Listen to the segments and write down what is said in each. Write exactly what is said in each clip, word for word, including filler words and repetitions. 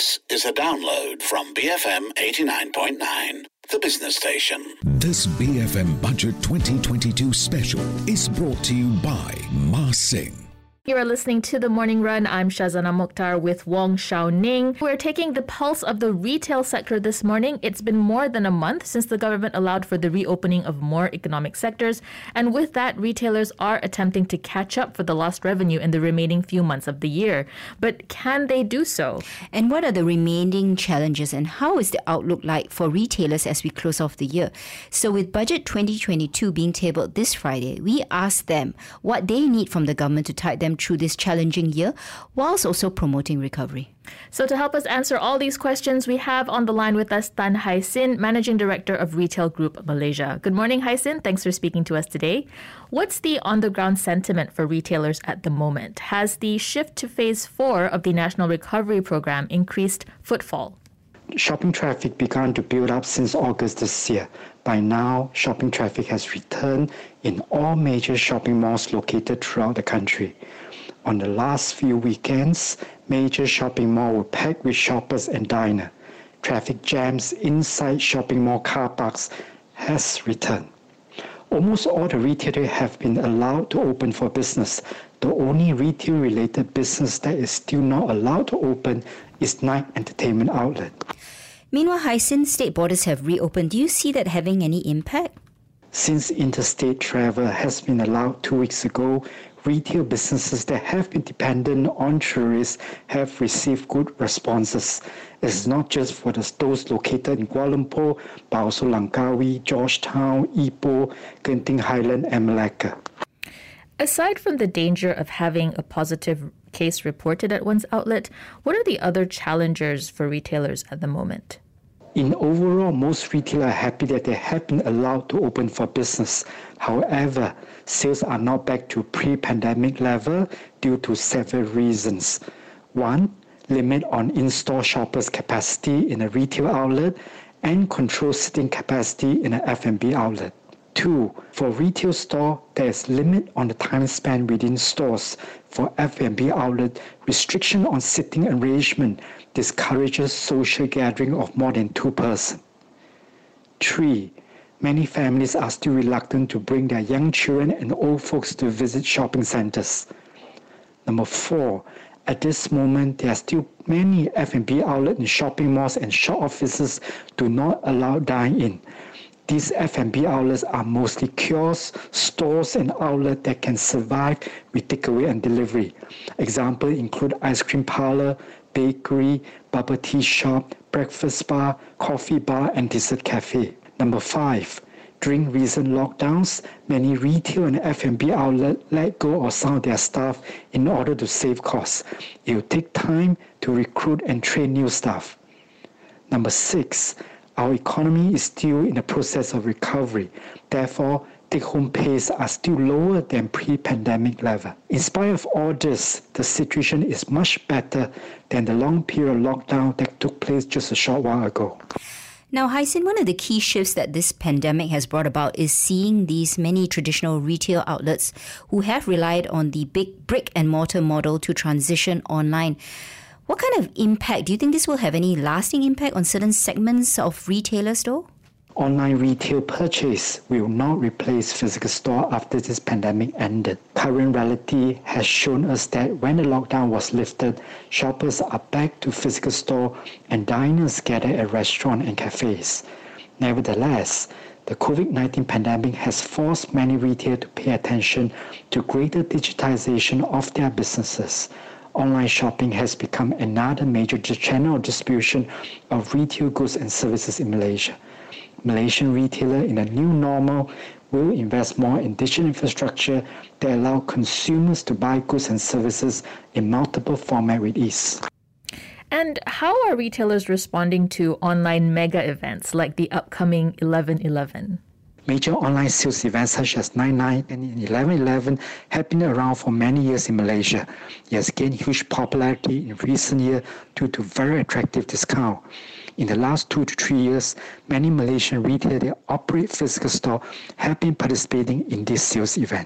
This is a download from B F M eighty-nine point nine, the business station. This B F M Budget twenty twenty-two special is brought to you by Ma Sing. You are listening to The Morning Run. I'm Shazana Mukhtar with Wong Shao Ning. We're taking the pulse of the retail sector this morning. It's been more than a month since the government allowed for the reopening of more economic sectors. And with that, retailers are attempting to catch up for the lost revenue in the remaining few months of the year. But can they do so? And what are the remaining challenges and how is the outlook like for retailers as we close off the year? So with Budget twenty twenty-two being tabled this Friday, we asked them what they need from the government to tide them through this challenging year, whilst also promoting recovery. So to help us answer all these questions, we have on the line with us Tan Hai Sin, Managing Director of Retail Group Malaysia. Good morning, Hai Sin. Thanks for speaking to us today. What's the on-the-ground sentiment for retailers at the moment? Has the shift to phase four of the National Recovery Program increased footfall? Shopping traffic began to build up since August this year. By now, shopping traffic has returned in all major shopping malls located throughout the country. On the last few weekends, major shopping malls were packed with shoppers and diners. Traffic jams inside shopping mall car parks has returned. Almost all the retailers have been allowed to open for business. The only retail-related business that is still not allowed to open is night entertainment outlet. Meanwhile, Hai Sin, state borders have reopened. Do you see that having any impact? Since interstate travel has been allowed two weeks ago, retail businesses that have been dependent on tourists have received good responses. It's not just for the those located in Kuala Lumpur, but also Langkawi, Georgetown, Ipoh, Genting Highland, and Malacca. Aside from the danger of having a positive case reported at one's outlet, what are the other challengers for retailers at the moment? In overall, most retailers are happy that they have been allowed to open for business. However, sales are not back to pre-pandemic level due to several reasons. One, limit on in-store shoppers' capacity in a retail outlet and control sitting capacity in an F and B outlet. Two, for retail store, there is limit on the time spent within stores. For F and B outlet, restriction on sitting arrangement discourages social gathering of more than two persons. Three, many families are still reluctant to bring their young children and old folks to visit shopping centers. Number four, at this moment, there are still many F and B outlets in shopping malls and shop offices do not allow dine-in. These F and B outlets are mostly kiosks, stores, and outlets that can survive with takeaway and delivery. Examples include ice cream parlor, bakery, bubble tea shop, breakfast bar, coffee bar, and dessert cafe. Number five, during recent lockdowns, many retail and F and B outlets let go of some of their staff in order to save costs. It will take time to recruit and train new staff. Number six, our economy is still in the process of recovery. Therefore, take-home pays are still lower than pre-pandemic level. In spite of all this, the situation is much better than the long period of lockdown that took place just a short while ago. Now, Hai Sin, one of the key shifts that this pandemic has brought about is seeing these many traditional retail outlets who have relied on the big brick and mortar model to transition online. What kind of impact, do you think this will have any lasting impact on certain segments of retailers though? Online retail purchase will not replace physical store after this pandemic ended. Current reality has shown us that when the lockdown was lifted, shoppers are back to physical store and diners gather at restaurants and cafes. Nevertheless, the COVID nineteen pandemic has forced many retailers to pay attention to greater digitization of their businesses. Online shopping has become another major channel of distribution of retail goods and services in Malaysia. Malaysian retailers in a new normal will invest more in digital infrastructure that allow consumers to buy goods and services in multiple formats with ease. And how are retailers responding to online mega events like the upcoming eleven eleven? Major online sales events such as nine nine and eleven eleven have been around for many years in Malaysia. It has gained huge popularity in recent years due to very attractive discounts. In the last two to three years, many Malaysian retailers that operate physical stores have been participating in this sales event.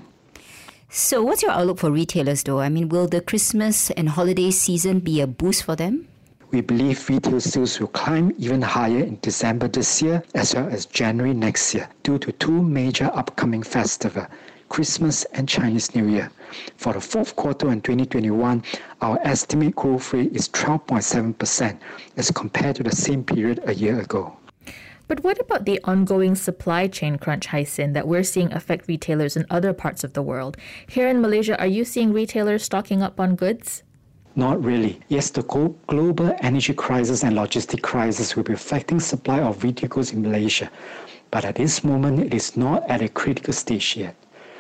So what's your outlook for retailers though? I mean, will the Christmas and holiday season be a boost for them? We believe retail sales will climb even higher in December this year as well as January next year due to two major upcoming festivals, Christmas and Chinese New Year. For the fourth quarter in twenty twenty-one, our estimate growth rate is twelve point seven percent as compared to the same period a year ago. But what about the ongoing supply chain crunch, Hai Sin, that we're seeing affect retailers in other parts of the world? Here in Malaysia, are you seeing retailers stocking up on goods? Not really. Yes, the global energy crisis and logistic crisis will be affecting supply of retail goods in Malaysia. But at this moment, it is not at a critical stage yet.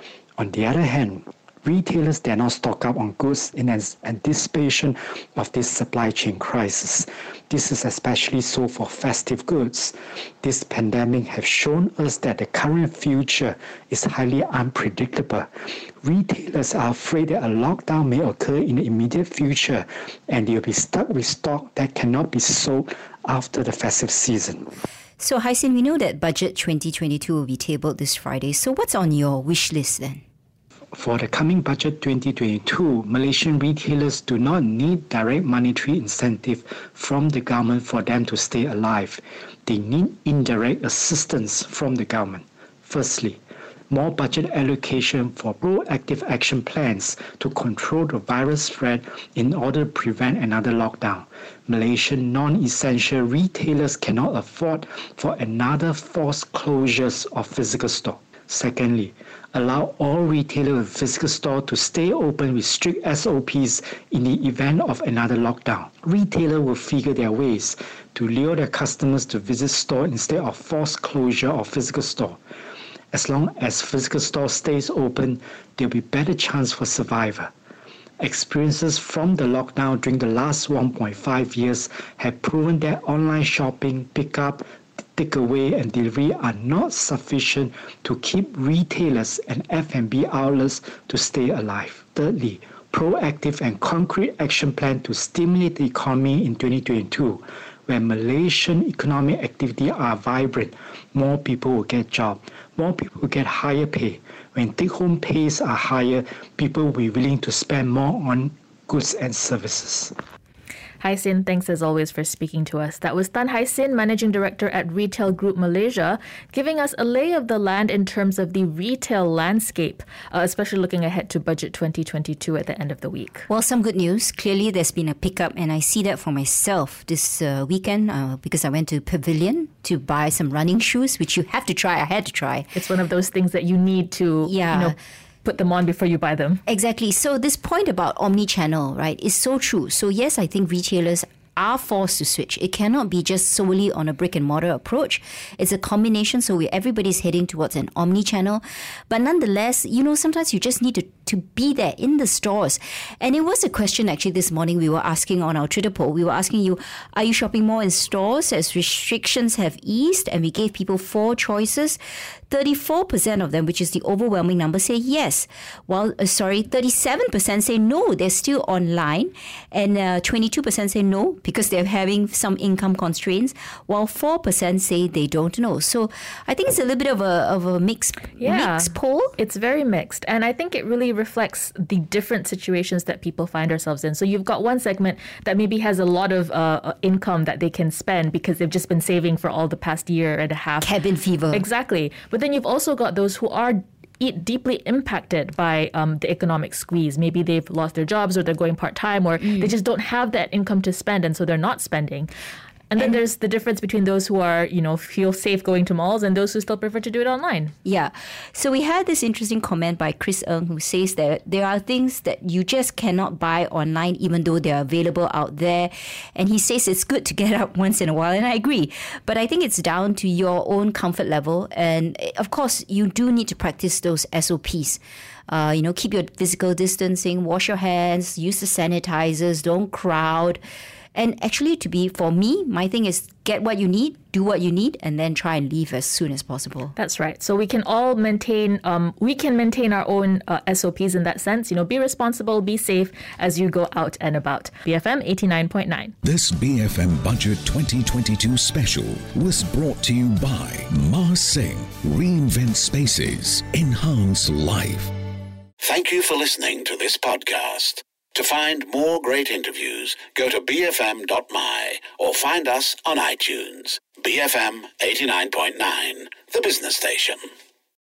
On the other hand, retailers dare not stock up on goods in anticipation of this supply chain crisis. This is especially so for festive goods. This pandemic has shown us that the current future is highly unpredictable. Retailers are afraid that a lockdown may occur in the immediate future and they'll be stuck with stock that cannot be sold after the festive season. So, Hai Sin, we know that Budget twenty twenty-two will be tabled this Friday. So what's on your wish list then? For the coming Budget twenty twenty-two, Malaysian retailers do not need direct monetary incentive from the government for them to stay alive. They need indirect assistance from the government. Firstly, more budget allocation for proactive action plans to control the virus spread in order to prevent another lockdown. Malaysian non-essential retailers cannot afford for another forced closures of physical store. Secondly, allow all retailers with physical store to stay open with strict S O Ps in the event of another lockdown. Retailers will figure their ways to lure their customers to visit store instead of forced closure of physical store. As long as physical store stays open, there will be better chance for survival. Experiences from the lockdown during the last one point five years have proven that online shopping, pickup, takeaway and delivery are not sufficient to keep retailers and F and B outlets to stay alive. Thirdly, proactive and concrete action plan to stimulate the economy in twenty twenty-two. When Malaysian economic activity are vibrant, more people will get jobs, more people will get higher pay. When take-home pays are higher, people will be willing to spend more on goods and services. Hai Sin, thanks as always for speaking to us. That was Tan Hai Sin, Managing Director at Retail Group Malaysia, giving us a lay of the land in terms of the retail landscape, uh, especially looking ahead to Budget twenty twenty-two at the end of the week. Well, some good news. Clearly, there's been a pickup, and I see that for myself this uh, weekend uh, because I went to Pavilion to buy some running shoes, which you have to try. I had to try. It's one of those things that you need to, yeah. you know, put them on before you buy them. Exactly. So this point about omni-channel, right, is so true. So yes, I think retailers are forced to switch. It cannot be just solely on a brick and mortar approach. It's a combination. So we, everybody's heading towards an omni-channel. But nonetheless, you know, sometimes you just need to, to be there in the stores. And it was a question actually this morning we were asking on our Twitter poll. We were asking you, are you shopping more in stores as restrictions have eased? And we gave people four choices. thirty-four percent of them, which is the overwhelming number, say yes. While, uh, sorry, thirty-seven percent say no, they're still online. And uh, twenty-two percent say no because they're having some income constraints, while four percent say they don't know. So I think it's a little bit of a, of a mixed, yeah, mixed poll. It's very mixed. And I think it really reflects the different situations that people find ourselves in. So you've got one segment that maybe has a lot of uh, income that they can spend because they've just been saving for all the past year and a half. Cabin fever. Exactly. But then you've also got those who are deeply impacted by um, the economic squeeze. Maybe they've lost their jobs or they're going part-time or mm. they just don't have that income to spend and so they're not spending. And then and there's the difference between those who are, you know, feel safe going to malls and those who still prefer to do it online. Yeah. So we had this interesting comment by Chris Ng who says that there are things that you just cannot buy online even though they're available out there. And he says it's good to get out once in a while. And I agree. But I think it's down to your own comfort level. And of course, you do need to practice those S O Ps. Uh, you know, keep your physical distancing, wash your hands, use the sanitizers, don't crowd. And actually, to be, for me, my thing is get what you need, do what you need, and then try and leave as soon as possible. That's right. So we can all maintain, um, we can maintain our own uh, S O Ps in that sense. You know, be responsible, be safe as you go out and about. B F M eighty-nine point nine. This B F M Budget twenty twenty-two special was brought to you by Mars Singh. Reinvent spaces, enhance life. Thank you for listening to this podcast. To find more great interviews, go to b f m dot m y or find us on iTunes. B F M eighty-nine point nine, the business station.